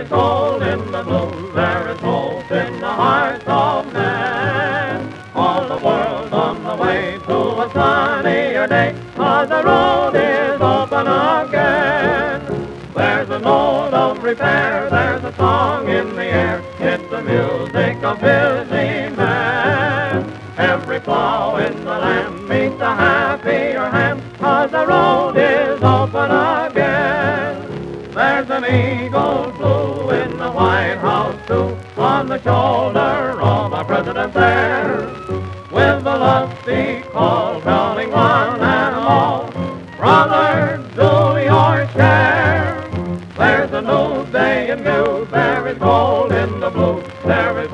is gold in the blue, there is hope in the hearts of men. All the world's on the way to a sunnier day, 'cause the road is open again. There's a note of repair, there's a song in the air, it's the music of busy men. Every plow in the land meets a happier hand, 'cause the road is open again. There's an eagle blue in the White House too, on the shoulder of our president there, with a lusty call telling one and all, brothers, do your share. There's a new day in view, there is gold in the blue, there is